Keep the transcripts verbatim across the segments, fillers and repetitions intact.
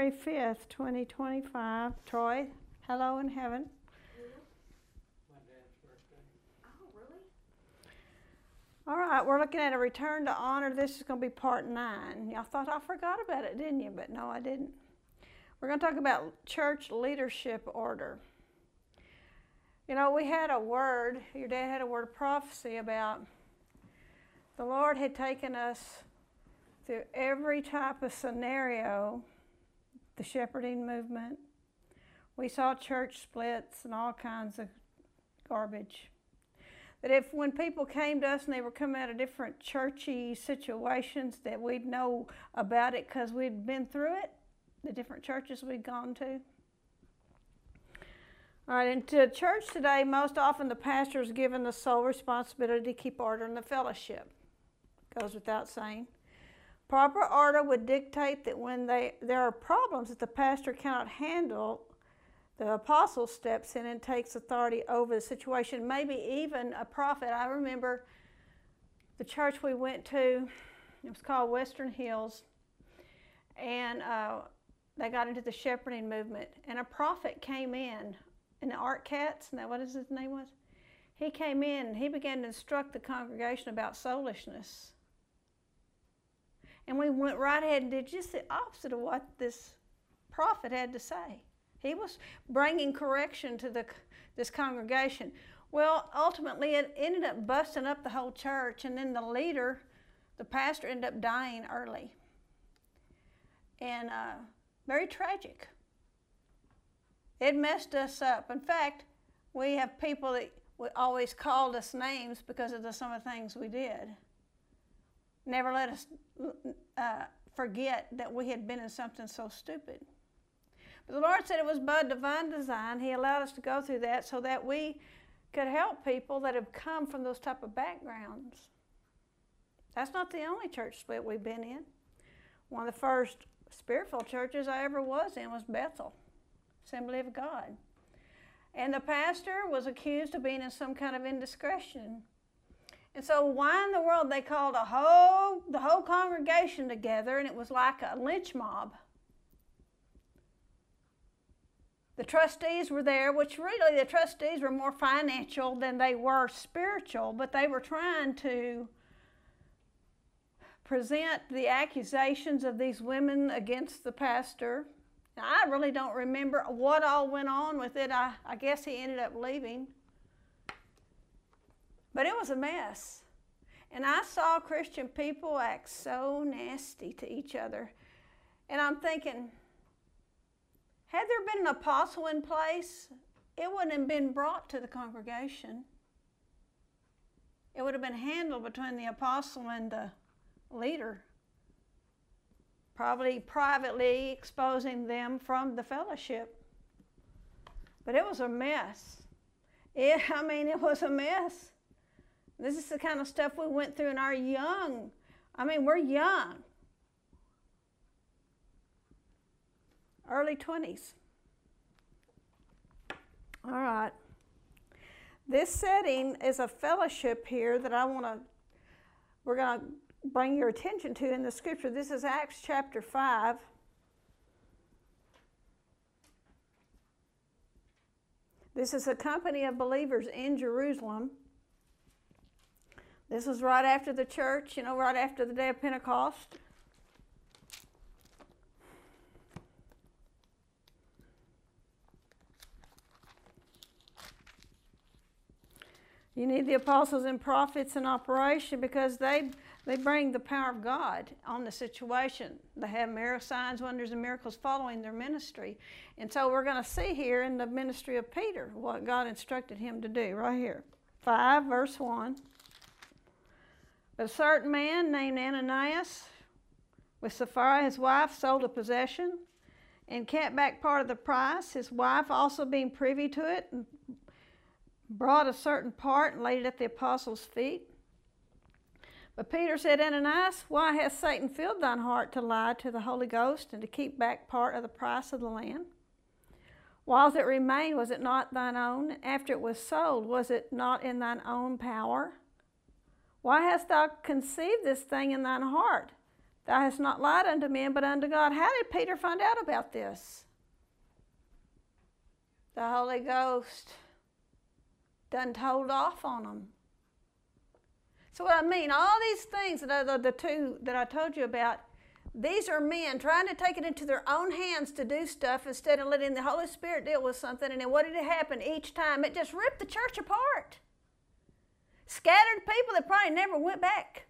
January fifth, twenty twenty-five. Troy, hello in heaven. My dad's birthday. Oh, really? All right, we're looking at a return to honor. This is going to be part nine. Y'all thought I forgot about it, didn't you? But no, I didn't. We're going to talk about church leadership order. You know, we had a word, your dad had a word of prophecy about the Lord had taken us through every type of scenario, the shepherding movement. We saw church splits and all kinds of garbage. That if when people came to us and they were coming out of different churchy situations, that we'd know about it because we'd been through it, the different churches we'd gone to. All right, and to church today, most often the pastor is given the sole responsibility to keep order in the fellowship. Goes without saying. Proper order would dictate that when they, there are problems that the pastor cannot handle, the apostle steps in and takes authority over the situation, maybe even a prophet. I remember the church we went to, it was called Western Hills, and uh, they got into the shepherding movement, and a prophet came in, and the Art Katz, isn't that what his name was? He came in and he began to instruct the congregation about soulishness. And we went right ahead and did just the opposite of what this prophet had to say. He was bringing correction to the, this congregation. Well, ultimately, it ended up busting up the whole church, and then the leader, the pastor, ended up dying early. And uh, very tragic. It messed us up. In fact, we have people that always called us names because of the, some of the things we did. Never let us uh, forget that we had been in something so stupid. But the Lord said it was by divine design. He allowed us to go through that so that we could help people that have come from those type of backgrounds. That's not the only church split we've been in. One of the first spirit-filled churches I ever was in was Bethel, Assembly of God. And the pastor was accused of being in some kind of indiscretion. And so why in the world they called a whole, the whole congregation together, and it was like a lynch mob. The trustees were there, which really the trustees were more financial than they were spiritual, but they were trying to present the accusations of these women against the pastor. Now, I really don't remember what all went on with it. I, I guess he ended up leaving. But it was a mess. And I saw Christian people act so nasty to each other. And I'm thinking, had there been an apostle in place, it wouldn't have been brought to the congregation. It would have been handled between the apostle and the leader, probably privately exposing them from the fellowship. But it was a mess. It, I mean, it was a mess. This is the kind of stuff we went through in our young, I mean, we're young. Early twenties. All right. This setting is a fellowship here that I want to, we're going to bring your attention to in the scripture. This is Acts chapter five. This is a company of believers in Jerusalem. This was right after the church, you know, right after the day of Pentecost. You need the apostles and prophets in operation because they they bring the power of God on the situation. They have miracles, signs, wonders, and miracles following their ministry. And so we're going to see here in the ministry of Peter what God instructed him to do right here. five, verse one. But a certain man named Ananias, with Sapphira his wife, sold a possession and kept back part of the price. His wife also being privy to it, and brought a certain part and laid it at the apostles' feet. But Peter said, Ananias, why hath Satan filled thine heart to lie to the Holy Ghost and to keep back part of the price of the land? Whilst it remained, was it not thine own? After it was sold, was it not in thine own power? Why hast thou conceived this thing in thine heart? Thou hast not lied unto men, but unto God. How did Peter find out about this? The Holy Ghost done told off on them. So what I mean, all these things, that are the, the two that I told you about, these are men trying to take it into their own hands to do stuff instead of letting the Holy Spirit deal with something. And then what did it happen each time? It just ripped the church apart. Scattered people that probably never went back.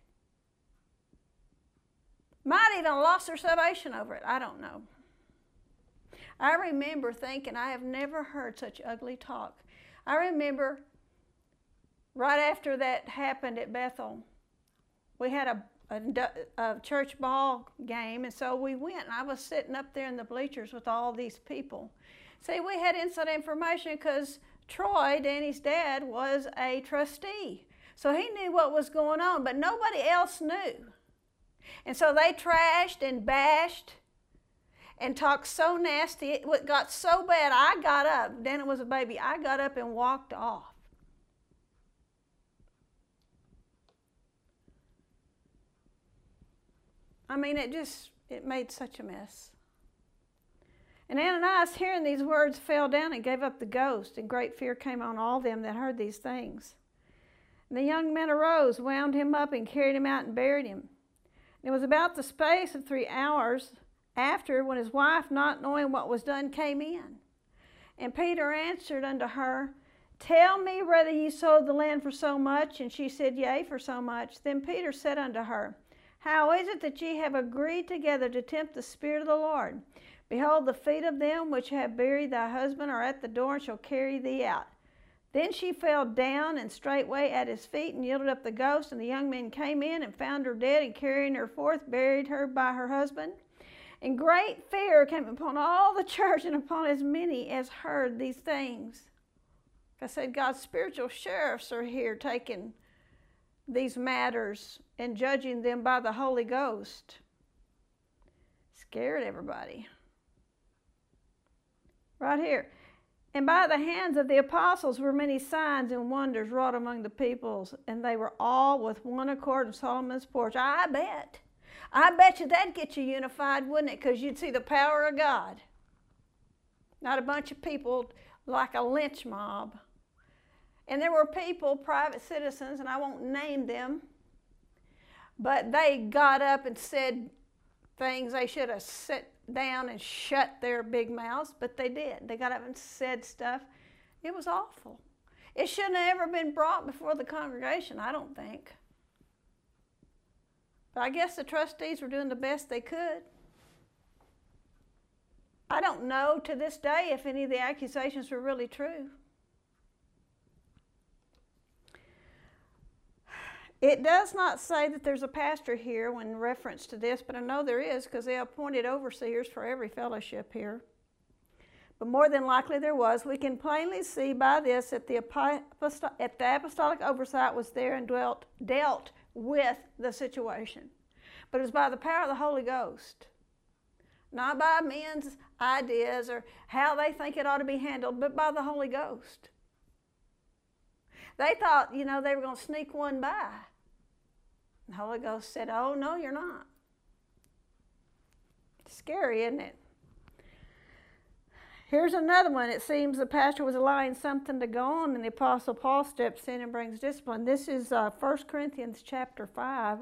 Might even lost their salvation over it. I don't know. I remember thinking, I have never heard such ugly talk. I remember right after that happened at Bethel, we had a, a, a church ball game, and so we went, and I was sitting up there in the bleachers with all these people. See, we had inside information because Troy, Danny's dad, was a trustee. So he knew what was going on, but nobody else knew. And so they trashed and bashed and talked so nasty. It got so bad, I got up. Danny was a baby. I got up and walked off. I mean, it just, it made such a mess. And Ananias, hearing these words, fell down and gave up the ghost, and great fear came on all them that heard these things. And the young men arose, wound him up, and carried him out and buried him. And it was about the space of three hours after, when his wife, not knowing what was done, came in. And Peter answered unto her, Tell me whether ye sold the land for so much? And she said, Yea, for so much. Then Peter said unto her, How is it that ye have agreed together to tempt the Spirit of the Lord? Behold, the feet of them which have buried thy husband are at the door, and shall carry thee out. Then she fell down and straightway at his feet, and yielded up the ghost. And the young men came in and found her dead, and carrying her forth, buried her by her husband. And great fear came upon all the church, and upon as many as heard these things. I said, God's spiritual sheriffs are here taking these matters and judging them by the Holy Ghost. Scared everybody. Right here. And by the hands of the apostles were many signs and wonders wrought among the peoples, and they were all with one accord in Solomon's porch. I bet. I bet you that'd get you unified, wouldn't it? Because you'd see the power of God. Not a bunch of people like a lynch mob. And there were people, private citizens, and I won't name them, but they got up and said things they should have sat down and shut their big mouths, but they did. They got up and said stuff. It was awful. It shouldn't have ever been brought before the congregation, I don't think. But I guess the trustees were doing the best they could. I don't know to this day if any of the accusations were really true. It does not say that there's a pastor here in reference to this, but I know there is because they appointed overseers for every fellowship here. But more than likely there was. We can plainly see by this that the, aposto- that the apostolic oversight was there and dwelt, dealt with the situation. But it was by the power of the Holy Ghost. Not by men's ideas or how they think it ought to be handled, but by the Holy Ghost. They thought, you know, they were going to sneak one by. The Holy Ghost said, oh, no, you're not. It's scary, isn't it? Here's another one. It seems the pastor was allowing something to go on, and the Apostle Paul steps in and brings discipline. This is uh, First Corinthians chapter five.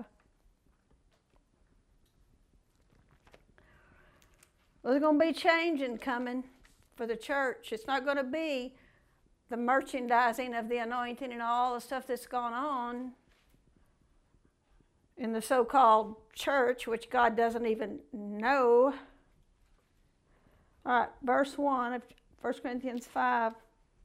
There's going to be changing coming for the church. It's not going to be the merchandising of the anointing and all the stuff that's gone on in the so-called church, which God doesn't even know. All right, verse one of First Corinthians five.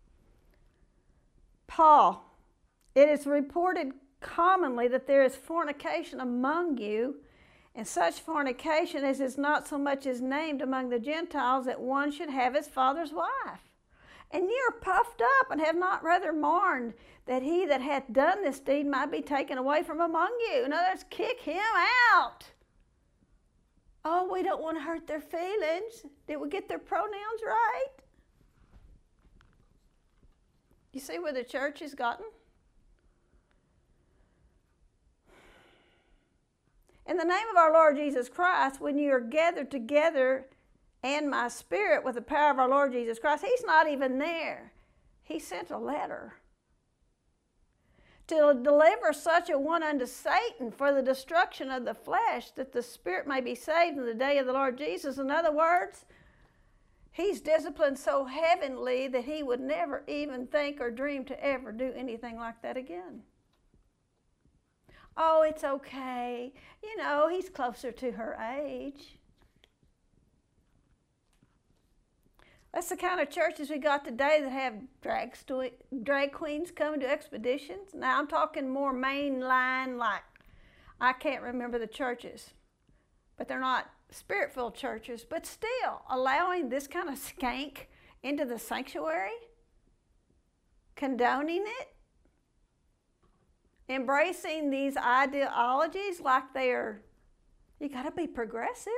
Paul, it is reported commonly that there is fornication among you, and such fornication as is not so much as named among the Gentiles, that one should have his father's wife. And ye are puffed up, and have not rather mourned that he that hath done this deed might be taken away from among you. In other words, kick him out. Oh, we don't want to hurt their feelings. Did we get their pronouns right? You see where the church has gotten? In the name of our Lord Jesus Christ, when you are gathered together and my spirit with the power of our Lord Jesus Christ, he's not even there. He sent a letter to deliver such a one unto Satan for the destruction of the flesh, that the spirit may be saved in the day of the Lord Jesus. In other words, he's disciplined so heavenly that he would never even think or dream to ever do anything like that again. Oh, it's okay. You know, he's closer to her age. That's the kind of churches we got today that have drag, sto- drag queens coming to expeditions. Now, I'm talking more mainline, like, I can't remember the churches, but they're not spirit-filled churches, but still allowing this kind of skank into the sanctuary, condoning it, embracing these ideologies like they're, you got to be progressive.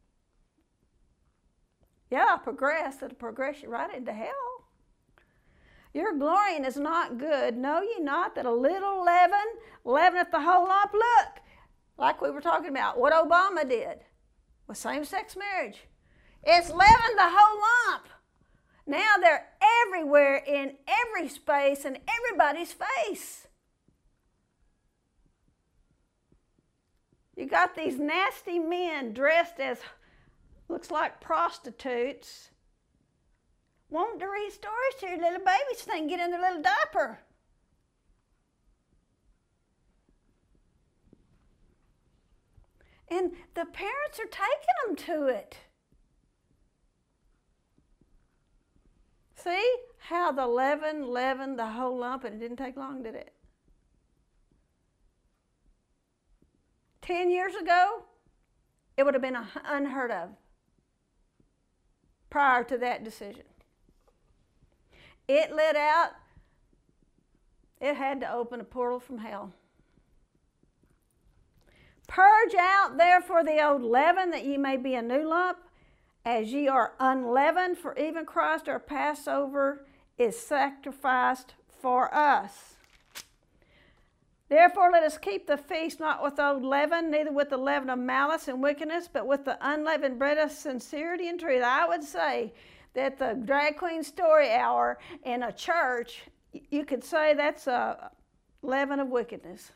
Yeah, progress, it'll progress you right into hell. Your glorying is not good. Know ye not that a little leaven leaveneth the whole lump? Look, like we were talking about, what Obama did with same-sex marriage. It's leavened the whole lump. Now they're everywhere in every space and everybody's face. You got these nasty men dressed as, looks like prostitutes, wanting to read stories to your little babies so they can get in their little diaper. And the parents are taking them to it. See how the leaven leavened the whole lump, and it didn't take long, did it? Ten years ago, it would have been unheard of prior to that decision. It let out, it had to open a portal from hell. Purge out therefore the old leaven, that ye may be a new lump, as ye are unleavened, for even Christ our Passover is sacrificed for us. Therefore let us keep the feast not with old leaven, neither with the leaven of malice and wickedness, but with the unleavened bread of sincerity and truth. I would say that the drag queen story hour in a church, you could say that's a leaven of wickedness.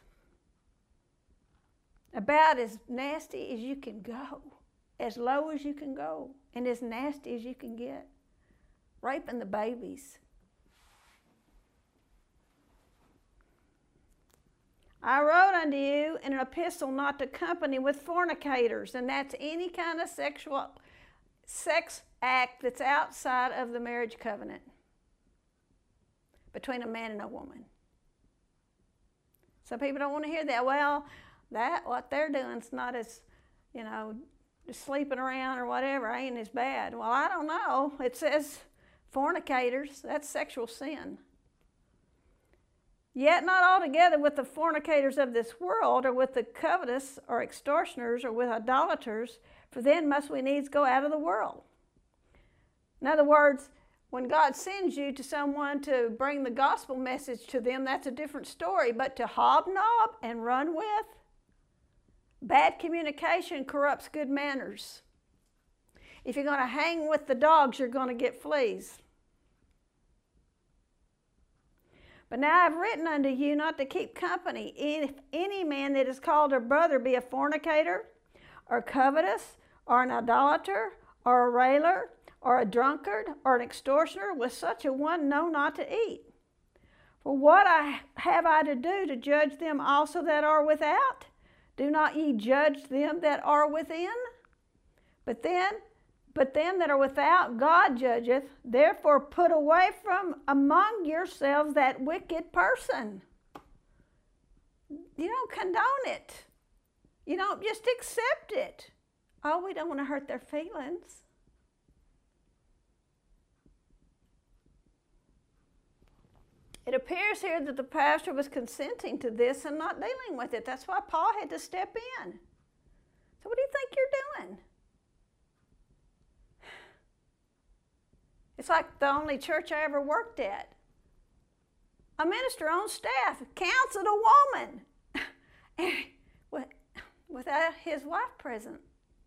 About as nasty as you can go, as low as you can go, and as nasty as you can get. Raping the babies. I wrote unto you in an epistle not to company with fornicators, and that's any kind of sexual sex act that's outside of the marriage covenant between a man and a woman. Some people don't want to hear that. Well, that what they're doing is not as, you know, just sleeping around or whatever ain't as bad. Well, I don't know. It says fornicators. That's sexual sin. Yet not altogether with the fornicators of this world, or with the covetous, or extortioners, or with idolaters, for then must we needs go out of the world. In other words, when God sends you to someone to bring the gospel message to them, that's a different story. But to hobnob and run with, bad communication corrupts good manners. If you're going to hang with the dogs, you're going to get fleas. But now I've written unto you not to keep company. If any man that is called a brother be a fornicator, or covetous, or an idolater, or a railer, or a drunkard, or an extortioner, with such a one know not to eat. For what I have I to do to judge them also that are without? Do not ye judge them that are within? But then, but them that are without God judgeth. Therefore put away from among yourselves that wicked person. You don't condone it. You don't just accept it. Oh, we don't want to hurt their feelings. It appears here that the pastor was consenting to this and not dealing with it. That's why Paul had to step in. So what do you think you're doing? It's like the only church I ever worked at. A minister on staff counseled a woman. Well, without his wife present.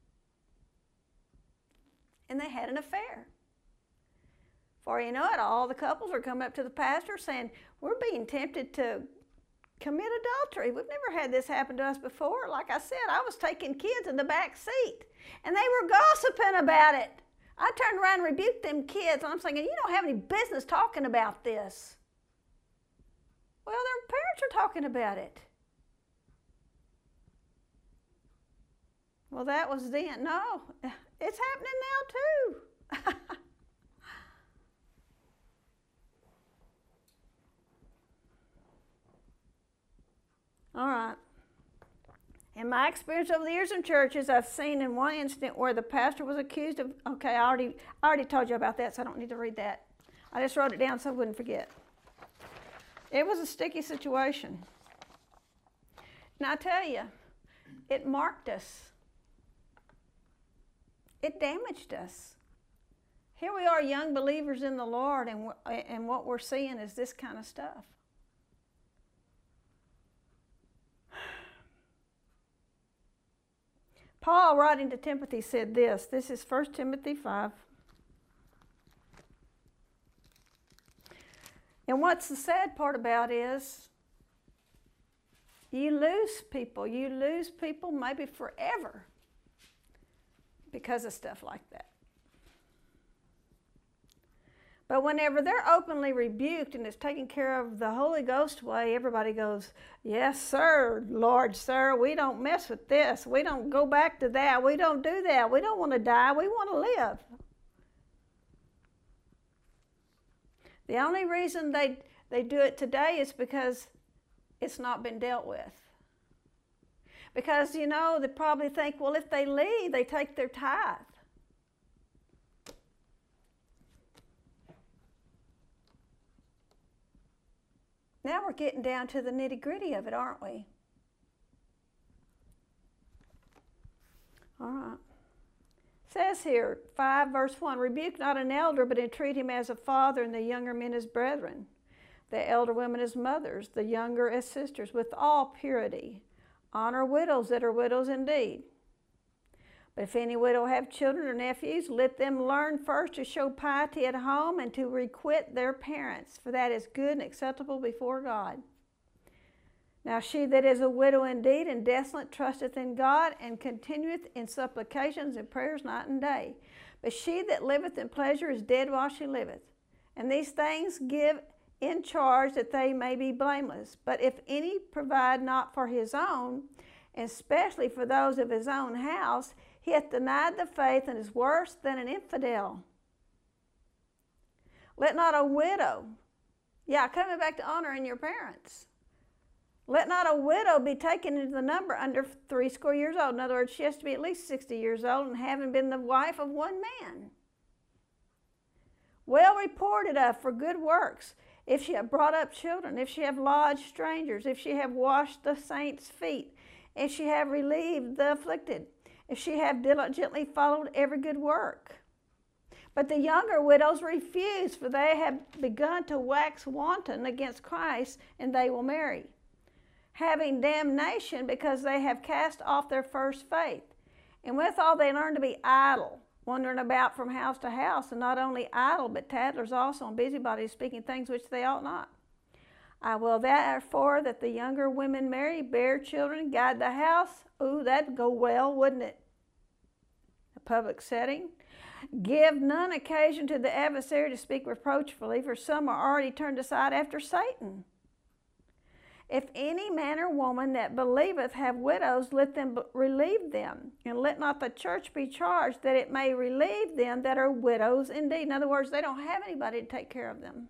And they had an affair. Before you know it, all the couples are coming up to the pastor saying, we're being tempted to commit adultery. We've never had this happen to us before. Like I said, I was taking kids in the back seat, and they were gossiping about it. I turned around and rebuked them kids, and I'm thinking, you don't have any business talking about this. Well, their parents are talking about it. Well, that was then. No, it's happening now too. All right. In my experience over the years in churches, I've seen in one incident where the pastor was accused of, okay, I already, I already told you about that, so I don't need to read that. I just wrote it down so I wouldn't forget. It was a sticky situation. And I tell you, it marked us. It damaged us. Here we are, young believers in the Lord, and, and what we're seeing is this kind of stuff. Paul, writing to Timothy, said this. This is First Timothy five. And what's the sad part about is you lose people. You lose people maybe forever because of stuff like that. But whenever they're openly rebuked and it's taken care of the Holy Ghost way, everybody goes, yes, sir, Lord, sir, we don't mess with this. We don't go back to that. We don't do that. We don't want to die. We want to live. The only reason they, they do it today is because it's not been dealt with. Because, you know, they probably think, well, if they leave, they take their tithe. Now we're getting down to the nitty-gritty of it, aren't we? All right. It says here, five verse one, rebuke not an elder, but entreat him as a father, and the younger men as brethren, the elder women as mothers, the younger as sisters, with all purity. Honor widows that are widows indeed. But if any widow have children or nephews, let them learn first to show piety at home and to requite their parents, for that is good and acceptable before God. Now she that is a widow indeed and desolate trusteth in God, and continueth in supplications and prayers night and day. But she that liveth in pleasure is dead while she liveth. And these things give in charge that they may be blameless. But if any provide not for his own, and especially for those of his own house, he hath denied the faith and is worse than an infidel. Let not a widow, yeah, coming back to honoring your parents. Let not a widow be taken into the number under three score years old. In other words, she has to be at least sixty years old and having been the wife of one man. Well reported of for good works, if she have brought up children, if she have lodged strangers, if she have washed the saints' feet, if she have relieved the afflicted, if she have diligently followed every good work. But the younger widows refuse, for they have begun to wax wanton against Christ, and they will marry, having damnation because they have cast off their first faith. And withal they learn to be idle, wandering about from house to house, and not only idle, but tattlers also, and busybodies, speaking things which they ought not. I will therefore that the younger women marry, bear children, guide the house. Ooh, that'd go well, wouldn't it? A public setting. Give none occasion to the adversary to speak reproachfully, for some are already turned aside after Satan. If any man or woman that believeth have widows, let them relieve them. And let not the church be charged that it may relieve them that are widows indeed. In other words, they don't have anybody to take care of them.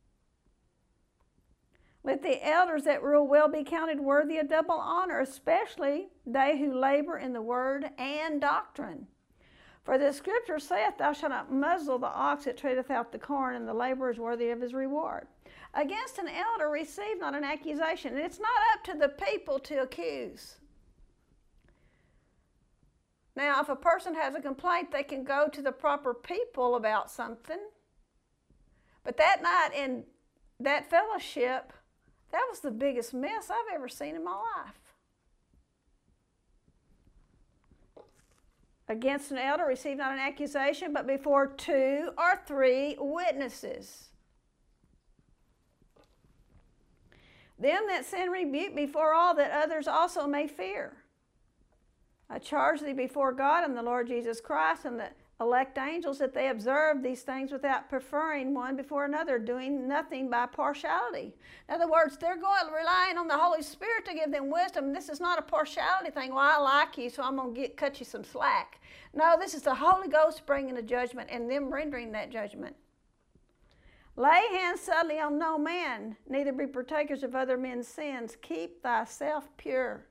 Let the elders that rule well be counted worthy of double honor, especially they who labor in the word and doctrine. For the scripture saith, thou shalt not muzzle the ox that treadeth out the corn, and the laborer is worthy of his reward. Against an elder receive not an accusation. And it's not up to the people to accuse. Now, if a person has a complaint, they can go to the proper people about something. But that night in that fellowship, that was the biggest mess I've ever seen in my life. against an elder, receive not an accusation, but before two or three witnesses. Them that sin rebuke before all, that others also may fear. I charge thee before God and the Lord Jesus Christ and the elect angels that they observe these things without preferring one before another, doing nothing by partiality. In other words, they're going relying on the Holy Spirit to give them wisdom. This is not a partiality thing. Well, I like you, so I'm going to get, cut you some slack. No, this is the Holy Ghost bringing the judgment and them rendering that judgment. Lay hands suddenly on no man, neither be partakers of other men's sins. Keep thyself pure.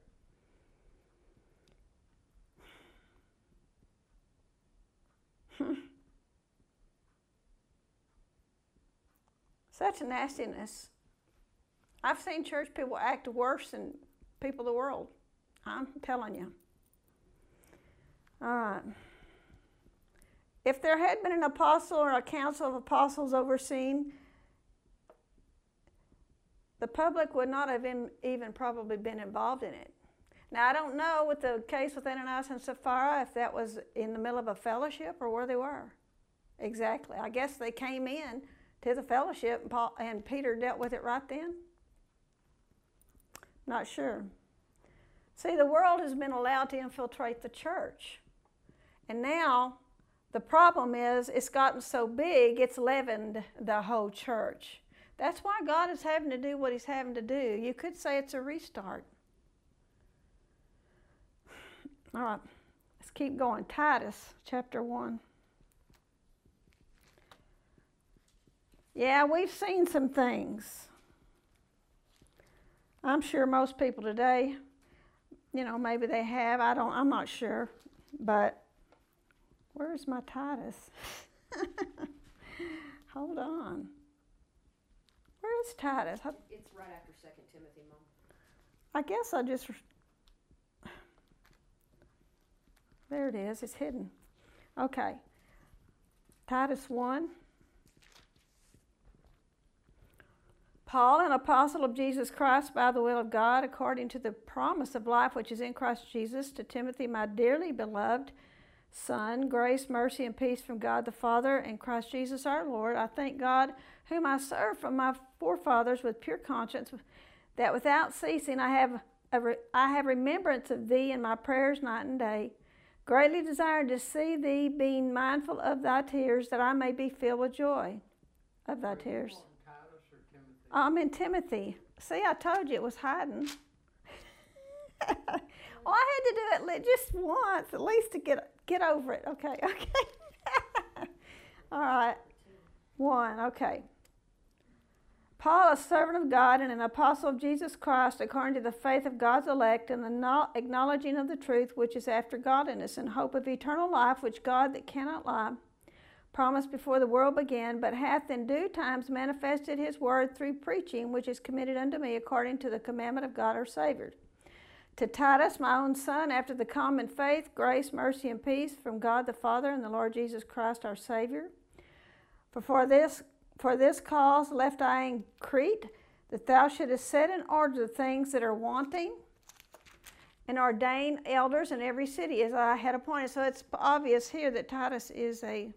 Such nastiness. I've seen church people act worse than people of the world. I'm telling you. All right. If there had been an apostle or a council of apostles overseen, the public would not have been, even probably been involved in it. Now, I don't know with the case with Ananias and Sapphira if that was in the middle of a fellowship or where they were. Exactly. I guess they came in to the fellowship and, Paul, and Peter dealt with it right then. Not sure. See, the world has been allowed to infiltrate the church. And now the problem is it's gotten so big it's leavened the whole church. That's why God is having to do what he's having to do. You could say it's a restart. All right, let's keep going. Titus chapter one. Yeah, we've seen some things. I'm sure most people today, you know, maybe they have. I don't, I'm not sure. But where's my Titus? Hold on. Where is Titus? I, it's right after Second Timothy, Mom. I guess I just... There it is. It's hidden. Okay. Titus one. Paul, an apostle of Jesus Christ by the will of God, according to the promise of life which is in Christ Jesus, to Timothy, my dearly beloved son, grace, mercy, and peace from God the Father and Christ Jesus our Lord. I thank God, whom I serve from my forefathers with pure conscience, that without ceasing I have, a re- I have remembrance of thee in my prayers night and day, greatly desiring to see thee, being mindful of thy tears, that I may be filled with joy of thy tears. I'm in Timothy. See, I told you it was hiding. Well, I had to do it just once, at least to get get over it. Okay, okay. All right. One, okay. Paul, a servant of God and an apostle of Jesus Christ, according to the faith of God's elect and the acknowledging of the truth which is after godliness, and hope of eternal life, which God that cannot lie promised before the world began, but hath in due times manifested his word through preaching, which is committed unto me according to the commandment of God our Savior. To Titus, my own son, after the common faith, grace, mercy, and peace from God the Father and the Lord Jesus Christ our Savior. For for this, for this cause left I in Crete, that thou shouldest set in order the things that are wanting, and ordain elders in every city as I had appointed. So it's obvious here that Titus is a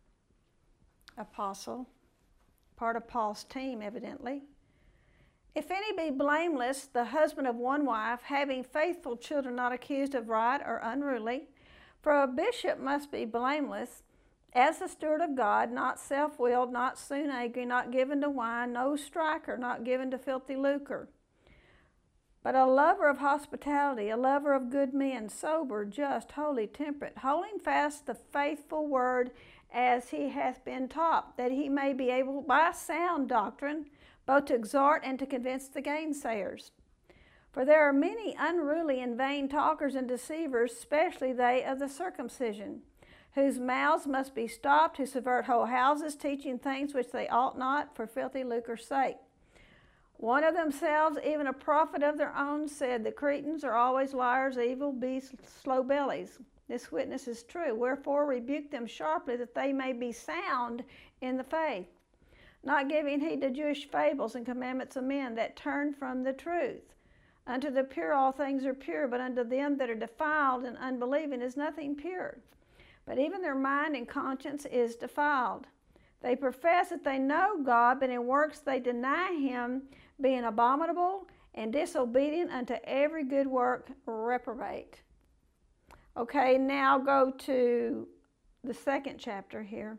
apostle, part of Paul's team, evidently. If any be blameless, the husband of one wife, having faithful children not accused of right or unruly, for a bishop must be blameless, as the steward of God, not self-willed, not soon angry, not given to wine, no striker, not given to filthy lucre, but a lover of hospitality, a lover of good men, sober, just, holy, temperate, holding fast the faithful word as he hath been taught, that he may be able by sound doctrine both to exhort and to convince the gainsayers. For there are many unruly and vain talkers and deceivers, especially they of the circumcision, whose mouths must be stopped, who subvert whole houses, teaching things which they ought not, for filthy lucre's sake. One of themselves, even a prophet of their own, said, the Cretans are always liars, evil beasts, slow bellies. This witness is true. Wherefore rebuke them sharply, that they may be sound in the faith, not giving heed to Jewish fables and commandments of men that turn from the truth. Unto the pure all things are pure, but unto them that are defiled and unbelieving is nothing pure. But even their mind and conscience is defiled. They profess that they know God, but in works they deny him, being abominable and disobedient unto every good work, reprobate. Okay, now go to the second chapter here.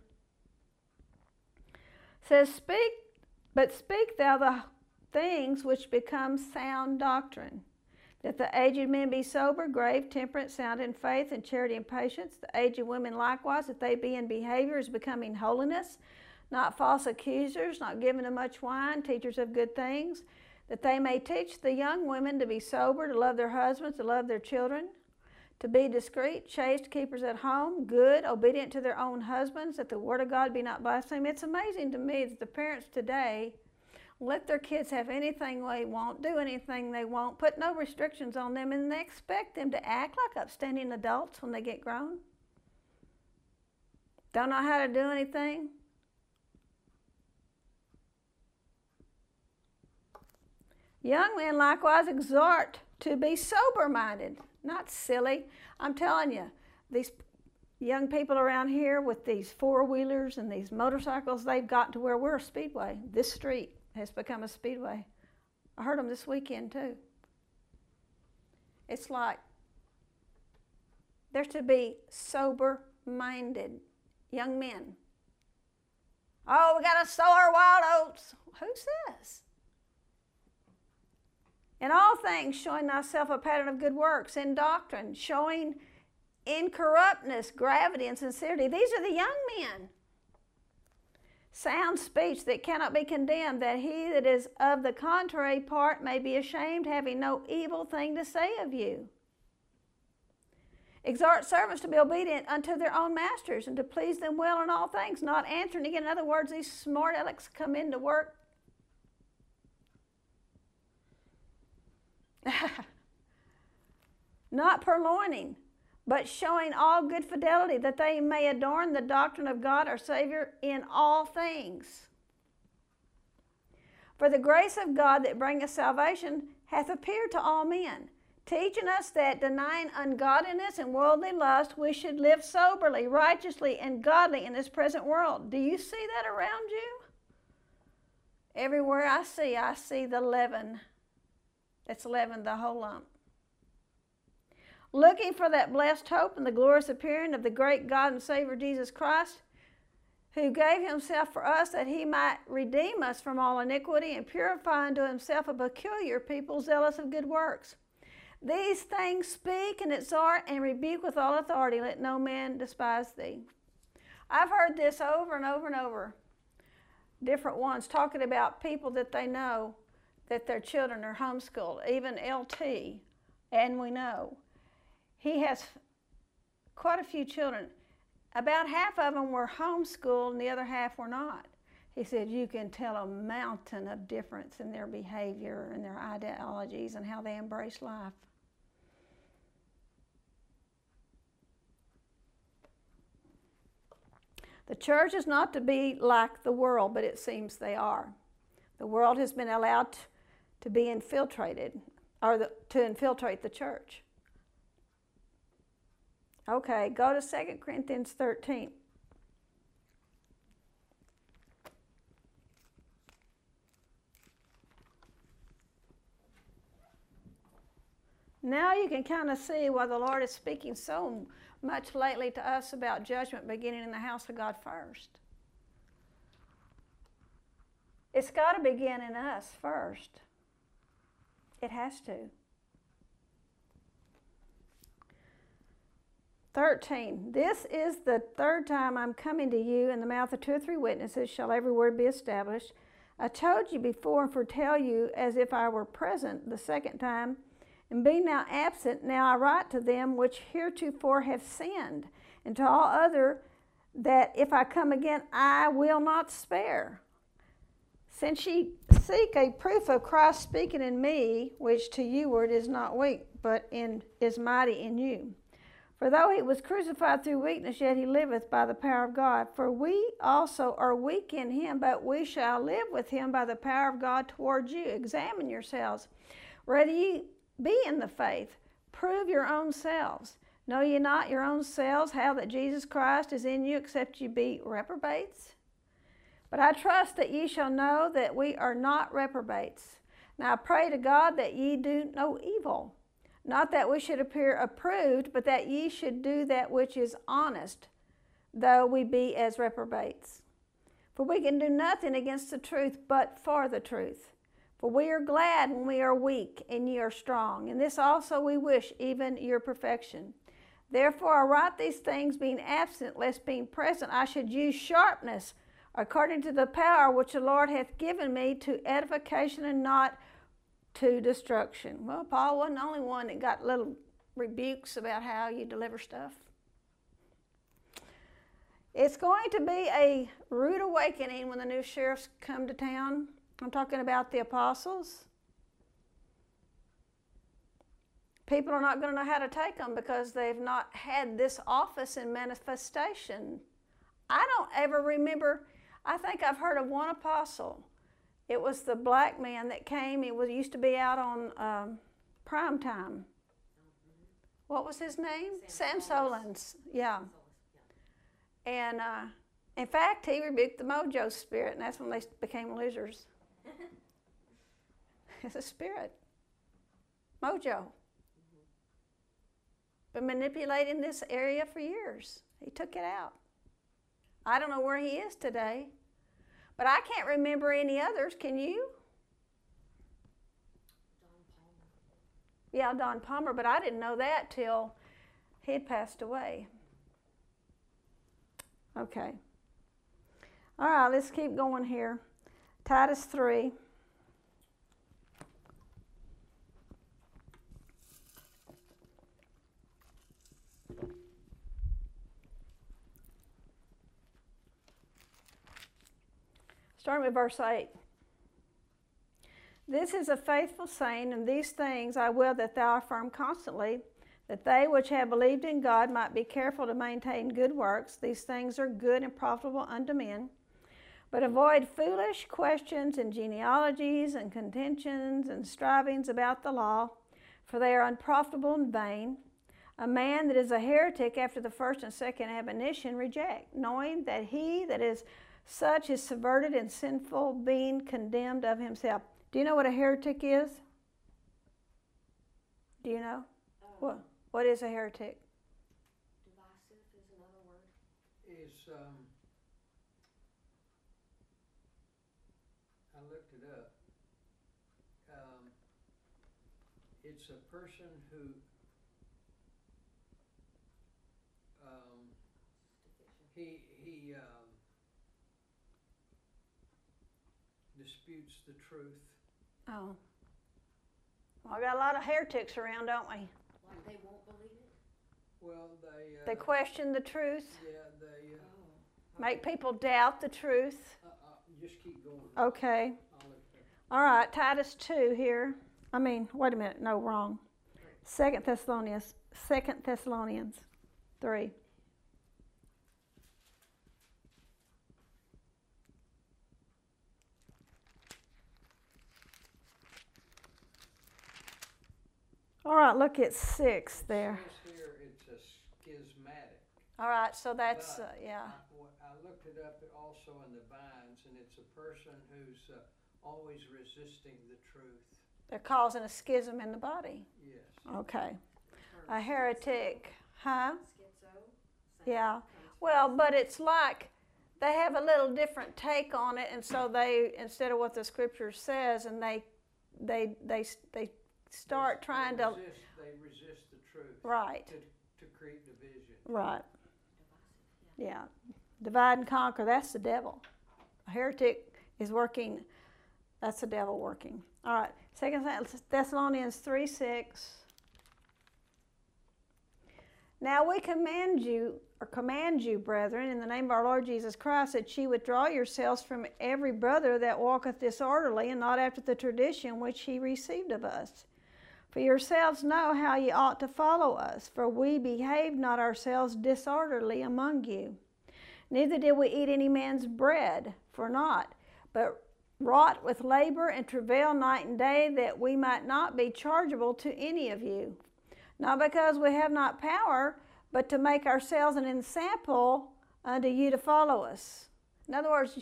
It says, Speak, but speak thou the things which become sound doctrine, that the aged men be sober, grave, temperate, sound in faith, and charity and patience. The aged women likewise, that they be in behavior as becoming holiness, not false accusers, not given to much wine, teachers of good things, that they may teach the young women to be sober, to love their husbands, to love their children, to be discreet, chaste, keepers at home, good, obedient to their own husbands, that the word of God be not blasphemed. It's amazing to me that the parents today let their kids have anything they want, do anything they want, put no restrictions on them, and they expect them to act like upstanding adults when they get grown. Don't know how to do anything. Young men likewise exhort to be sober-minded, not silly. I'm telling you, these young people around here with these four-wheelers and these motorcycles, they've gotten to where we're a speedway. This street has become a speedway. I heard them this weekend too. It's like they're to be sober-minded young men. Oh, we got to sow our wild oats. Who says? In all things, showing thyself a pattern of good works, in doctrine, showing incorruptness, gravity, and sincerity. These are the young men. Sound speech that cannot be condemned, that he that is of the contrary part may be ashamed, having no evil thing to say of you. Exhort servants to be obedient unto their own masters, and to please them well in all things, not answering again. In other words, these smart alecks come into work not purloining, but showing all good fidelity, that they may adorn the doctrine of God our Savior in all things. For the grace of God that bringeth salvation hath appeared to all men, teaching us that, denying ungodliness and worldly lust, we should live soberly, righteously, and godly in this present world. Do you see that around you? Everywhere I see, I see the leaven. That's leavened the whole lump. Looking for that blessed hope and the glorious appearing of the great God and Savior Jesus Christ, who gave himself for us that he might redeem us from all iniquity and purify unto himself a peculiar people zealous of good works. These things speak and exhort and rebuke with all authority. Let no man despise thee. I've heard this over and over and over. Different ones talking about people that they know that their children are homeschooled, even L T, and we know. He has quite a few children. About half of them were homeschooled and the other half were not. He said you can tell a mountain of difference in their behavior and their ideologies and how they embrace life. The church is not to be like the world, but it seems they are. The world has been allowed to be infiltrated, or the, to infiltrate the church. Okay, go to Second Corinthians thirteen. Now you can kind of see why the Lord is speaking so much lately to us about judgment beginning in the house of God first. It's got to begin in us first. It has to. thirteen. This is the third time I'm coming to you. In the mouth of two or three witnesses shall every word be established. I told you before and foretell you as if I were present the second time. And being now absent, now I write to them which heretofore have sinned, and to all other that if I come again, I will not spare. Since ye seek a proof of Christ speaking in me, which to you word is not weak, but in, is mighty in you. For though he was crucified through weakness, yet he liveth by the power of God. For we also are weak in him, but we shall live with him by the power of God toward you. Examine yourselves, Whether ye be in the faith, prove your own selves. Know ye not your own selves how that Jesus Christ is in you, except ye be reprobates? But I trust that ye shall know that we are not reprobates. Now I pray to God that ye do no evil, not that we should appear approved, but that ye should do that which is honest, though we be as reprobates. For we can do nothing against the truth, but for the truth. For we are glad when we are weak, and ye are strong. And this also we wish, even your perfection. Therefore I write these things, being absent, lest being present I should use sharpness, according to the power which the Lord hath given me, to edification and not to destruction. Well, Paul wasn't the only one that got little rebukes about how you deliver stuff. It's going to be a rude awakening when the new sheriffs come to town. I'm talking about the apostles. People are not going to know how to take them because they've not had this office in manifestation. I don't ever remember, I think I've heard of one apostle. It was the black man that came. He was used to be out on um, prime time. What was his name? Sam, Sam Solons. Yeah. And uh, in fact, he rebuked the mojo spirit, and that's when they became losers. It's a spirit. Mojo. Been manipulating this area for years. He took it out. I don't know where he is today, but I can't remember any others. Can you? Don Palmer. Yeah, Don Palmer, but I didn't know that till he'd passed away. Okay. All right, let's keep going here. Titus three. Starting with verse eight. This is a faithful saying, and these things I will that thou affirm constantly, that they which have believed in God might be careful to maintain good works. These things are good and profitable unto men. But avoid foolish questions and genealogies and contentions and strivings about the law, for they are unprofitable and vain. A man that is a heretic after the first and second admonition reject, knowing that he that is such is subverted and sinful, being condemned of himself. Do you know what a heretic is? Do you know? Um, What? What is a heretic? Divisive is another word. Is, um, I looked it up. Um, it's a person who, um, he, he, um, disputes the truth. Oh. Well, we got a lot of heretics around, don't we? Like they won't believe it? Well, they, uh. They question the truth, Yeah, they, uh, Oh. make people doubt the truth. uh, uh, just keep going. Okay. I'll look it All right, Titus two here. I mean, wait a minute, no, wrong. Second Thessalonians, Second Thessalonians three. All right, look at six there. It says here it's a schismatic. All right, so that's, uh, But yeah. I, wh- I looked it up also in the Vines, and it's a person who's uh, always resisting the truth. They're causing a schism in the body. Yes. Okay. Or A heretic, huh? Schizo. Same Yeah. comes Well, from- but it's like they have a little different take on it, and so they, instead of what the scripture says, and they, they, they, they start They- trying they to, resist, They resist the truth. right, To, to create division. right, Divisive, yeah. yeah. Divide and conquer, that's the devil. A heretic is working, that's the devil working. All right, Second Thessalonians three six. Now we command you, or command you, brethren, in the name of our Lord Jesus Christ, that ye withdraw yourselves from every brother that walketh disorderly, and not after the tradition which he received of us. For yourselves know how ye ought to follow us, for we behaved not ourselves disorderly among you. Neither did we eat any man's bread, for naught, but wrought with labor and travail night and day, that we might not be chargeable to any of you. Not because we have not power, but to make ourselves an ensample unto you to follow us. In other words,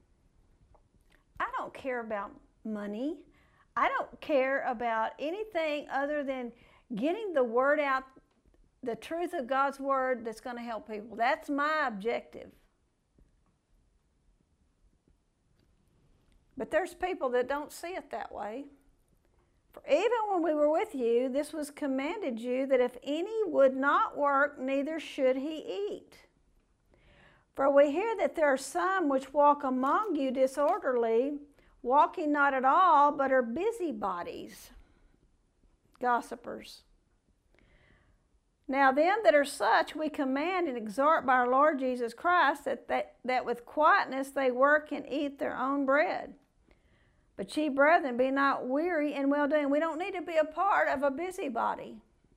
I don't care about money. I don't care about anything other than getting the word out, the truth of God's word that's going to help people. That's my objective. But there's people that don't see it that way. For even when we were with you, this was commanded you, that if any would not work, neither should he eat. For we hear that there are some which walk among you disorderly, walking not at all, but are busybodies, gossipers. Now them that are such we command and exhort by our Lord Jesus Christ, that, that, that with quietness they work and eat their own bread. But ye, brethren, be not weary in well-doing. We don't need to be a part of a busybody.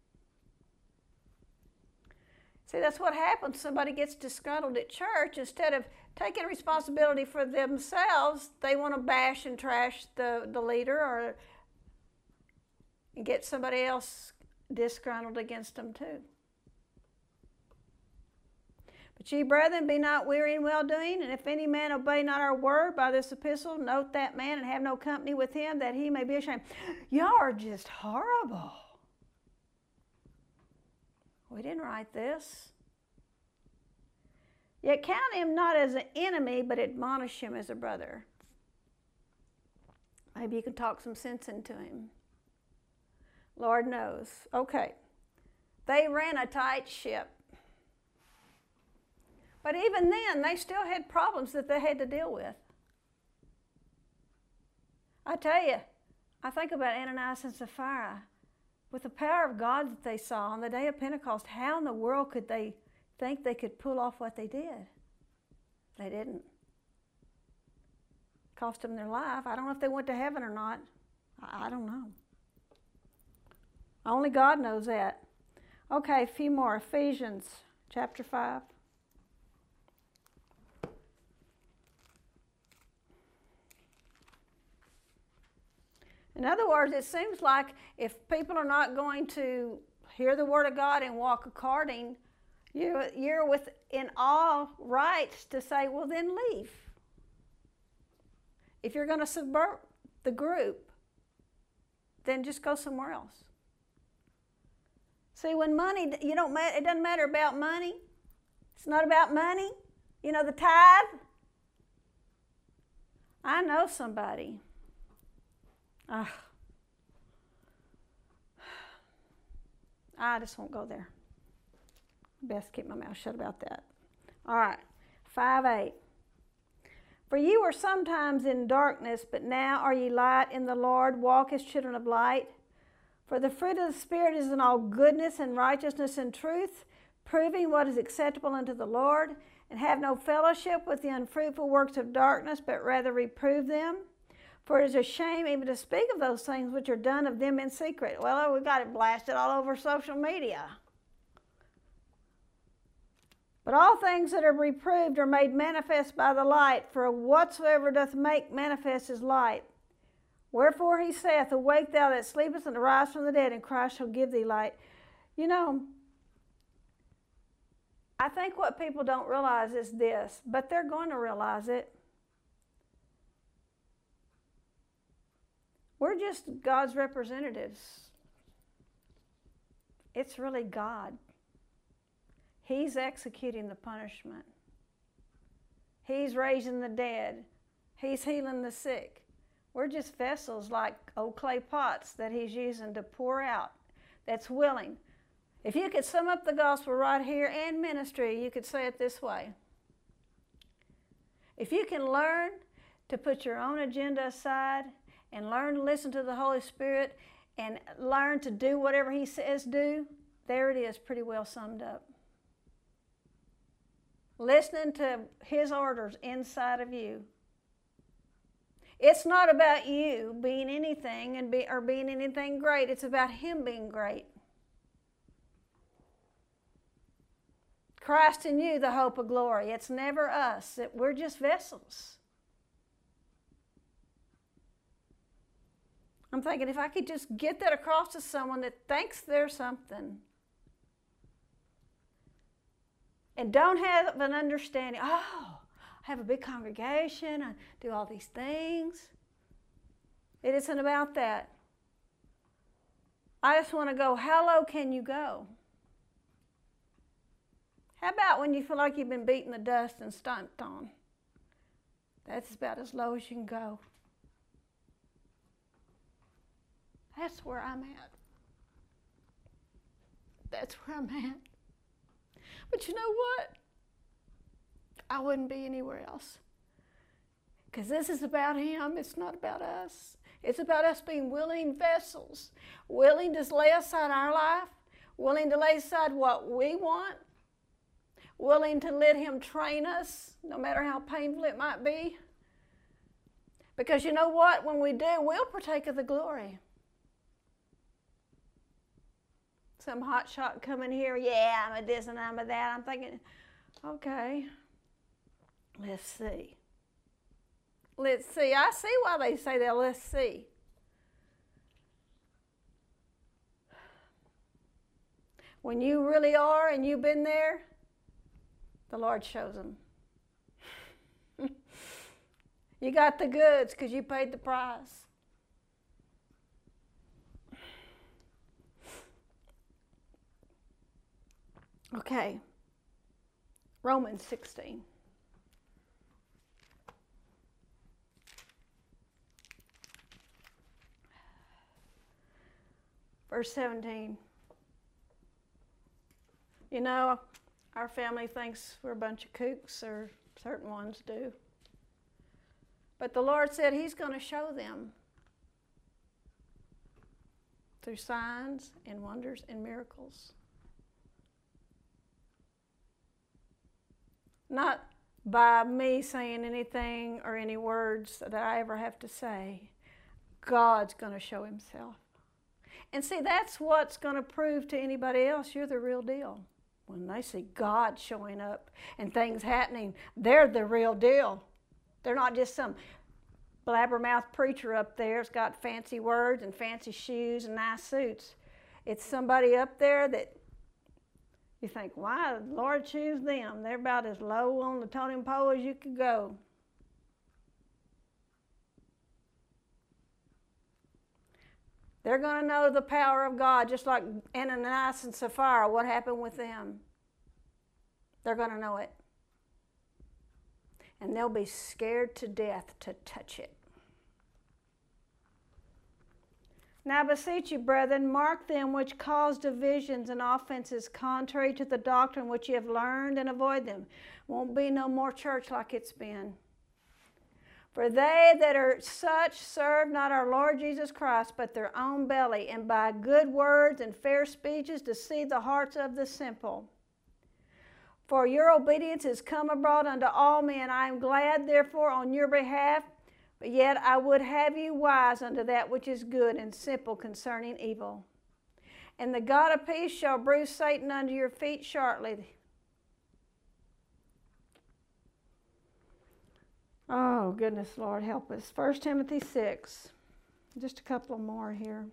See, that's what happens. Somebody gets disgruntled at church. Instead of taking responsibility for themselves, they want to bash and trash the, the leader or get somebody else disgruntled against them too. But ye, brethren, be not weary in well-doing, and if any man obey not our word by this epistle, note that man and have no company with him, that he may be ashamed. Y'all are just horrible. We didn't write this. Yet count him not as an enemy, but admonish him as a brother. Maybe you can talk some sense into him. Lord knows. Okay. They ran a tight ship. But even then, they still had problems that they had to deal with. I tell you, I think about Ananias and Sapphira. With the power of God that they saw on the day of Pentecost, how in the world could they think they could pull off what they did? They didn't. It cost them their life. I don't know if they went to heaven or not. I don't know. Only God knows that. Okay, a few more. Ephesians chapter five. In other words, it seems like if people are not going to hear the word of God and walk according, you're, you're within all rights to say, well, then leave. If you're going to subvert the group, then just go somewhere else. See, when money, you don't, it doesn't matter about money. It's not about money. You know, the tithe. I know somebody. Uh, I just won't go there. Best keep my mouth shut about that. All right, five eight. For you were sometimes in darkness, but now are ye light in the Lord. Walk as children of light. For the fruit of the Spirit is in all goodness and righteousness and truth, proving what is acceptable unto the Lord, and have no fellowship with the unfruitful works of darkness, but rather reprove them. For it is a shame even to speak of those things which are done of them in secret. Well, we got it blasted all over social media. But all things that are reproved are made manifest by the light, for whatsoever doth make manifest is light. Wherefore he saith, Awake thou that sleepest, and arise from the dead, and Christ shall give thee light. You know, I think what people don't realize is this, but they're going to realize it. We're just God's representatives. It's really God. He's executing the punishment. He's raising the dead. He's healing the sick. We're just vessels like old clay pots that he's using to pour out, that's willing. If you could sum up the gospel right here and ministry, you could say it this way. If you can learn to put your own agenda aside and learn to listen to the Holy Spirit and learn to do whatever he says do, there it is, pretty well summed up. Listening to his orders inside of you. It's not about you being anything and be, or being anything great. It's about him being great. Christ in you, the hope of glory. It's never us. We're just vessels. I'm thinking if I could just get that across to someone that thinks they're something and don't have an understanding, oh, I have a big congregation, I do all these things. It isn't about that. I just want to go, how low can you go? How about when you feel like you've been beaten the dust and stomped on? That's about as low as you can go. That's where I'm at. That's where I'm at. But you know what? I wouldn't be anywhere else. Because this is about Him. It's not about us. It's about us being willing vessels, willing to lay aside our life, willing to lay aside what we want, willing to let Him train us, no matter how painful it might be. Because you know what? When we do, we'll partake of the glory. Some hot shot coming here, yeah, I'm a this and I'm a that. I'm thinking, okay, let's see. Let's see. I see why they say that. Let's see. When you really are and you've been there, the Lord shows them. You got the goods because you paid the price. Okay. Romans sixteen. Verse seventeen. You know, our family thinks we're a bunch of kooks, or certain ones do. But the Lord said He's going to show them through signs and wonders and miracles. Not by me saying anything or any words that I ever have to say. God's going to show Himself. And see, that's what's going to prove to anybody else you're the real deal. When they see God showing up and things happening, they're the real deal. They're not just some blabbermouth preacher up there that's got fancy words and fancy shoes and nice suits. It's somebody up there that you think, why did the Lord choose them? They're about as low on the totem pole as you could go. They're going to know the power of God, just like Ananias and Sapphira, what happened with them. They're going to know it. And they'll be scared to death to touch it. Now I beseech you, brethren, mark them which cause divisions and offenses contrary to the doctrine which ye have learned, and avoid them. Won't be no more church like it's been. For they that are such serve not our Lord Jesus Christ, but their own belly, and by good words and fair speeches deceive the hearts of the simple. For your obedience is come abroad unto all men. I am glad, therefore, on your behalf, but yet I would have you wise unto that which is good, and simple concerning evil. And the God of peace shall bruise Satan under your feet shortly. Oh, goodness, Lord, help us. First Timothy six. Just a couple more here.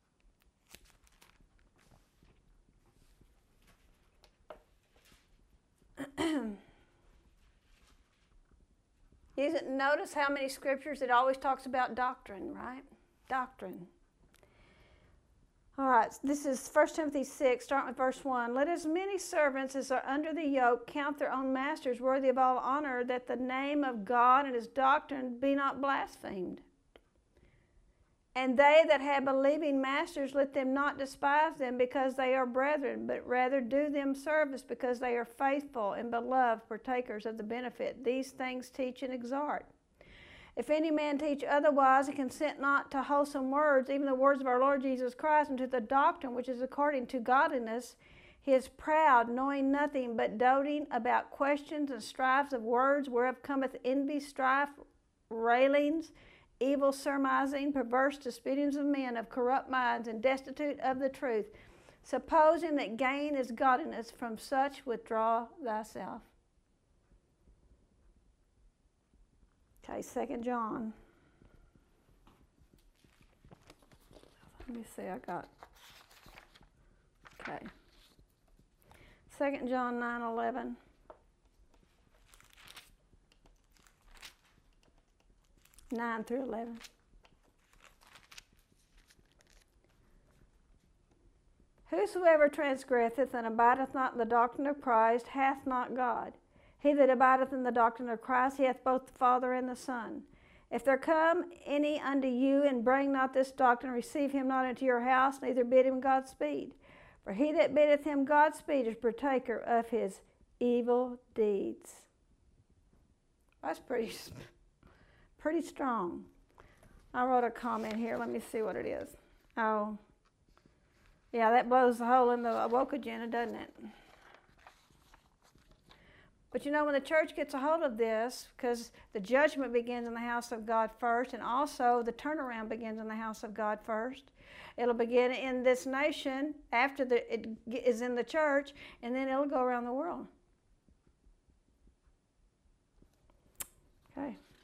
You notice how many scriptures it always talks about doctrine, right? Doctrine. All right, this is First Timothy six, starting with verse one. Let as many servants as are under the yoke count their own masters worthy of all honor, that the name of God and His doctrine be not blasphemed. And they that have believing masters, let them not despise them because they are brethren, but rather do them service because they are faithful and beloved partakers of the benefit. These things teach and exhort. If any man teach otherwise, and consent not to wholesome words, even the words of our Lord Jesus Christ, and to the doctrine which is according to godliness, he is proud, knowing nothing, but doting about questions and strifes of words, whereof cometh envy, strife, railings, evil surmising, perverse disputings of men of corrupt minds, and destitute of the truth, supposing that gain is godliness. From such withdraw thyself. Okay, Second John. Let me see, I got, okay. Second John nine eleven. nine through eleven. Whosoever transgresseth and abideth not in the doctrine of Christ hath not God. He that abideth in the doctrine of Christ, he hath both the Father and the Son. If there come any unto you and bring not this doctrine, receive him not into your house, neither bid him Godspeed. For he that biddeth him Godspeed is partaker of his evil deeds. That's pretty, pretty strong. I wrote a comment here. Let me see what it is. Oh, yeah, that blows the hole in the woke agenda, doesn't it? But you know, when the church gets a hold of this, because the judgment begins in the house of God first, and also the turnaround begins in the house of God first. It'll begin in this nation after the, it is in the church, and then it'll go around the world. Okay.